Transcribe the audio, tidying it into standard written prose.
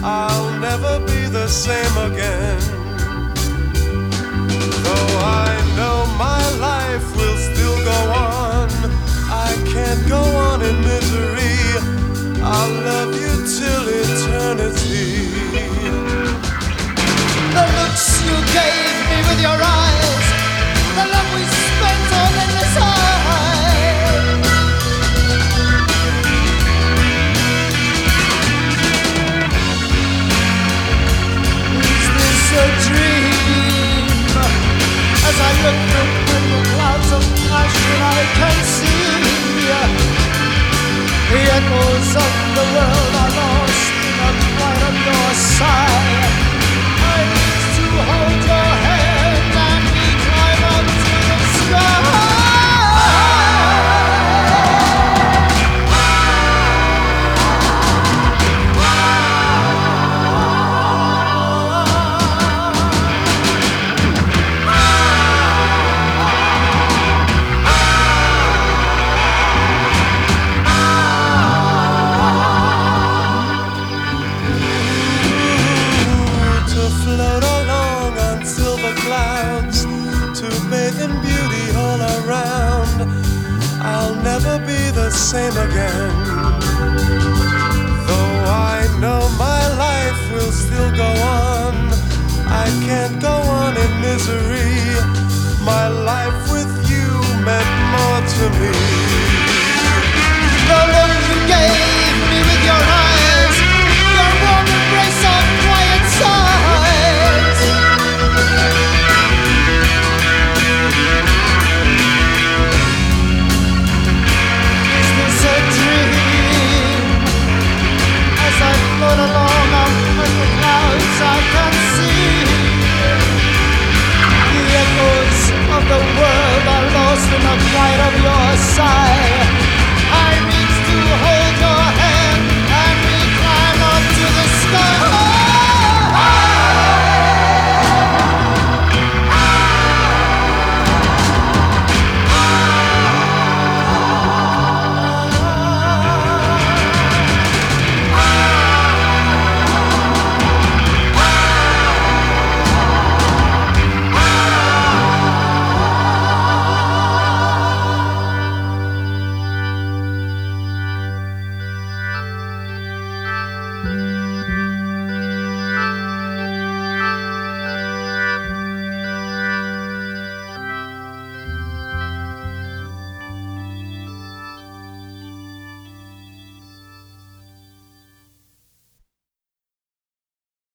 I'll never be the same again. Though I know my life will still go on, I can't go on in misery. I'll love you till eternity. The looks you gave me with your eyes, the love we spent on endless high. Is this a dream? As I look through the clouds of passion, I can see the echoes of the world are lost in the light of your side. I need to hold your hand and we climb up to the sky. I'll never be the same again.